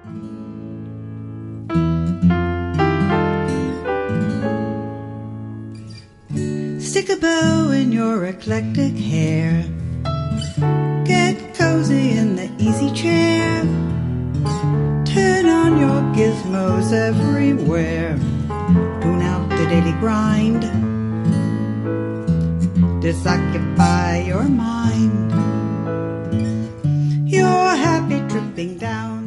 Stick a bow in your eclectic hair. Get cozy in the easy chair. Turn on your gizmos everywhere. Tune out the daily grind. Disoccupy your mind. You're happy tripping down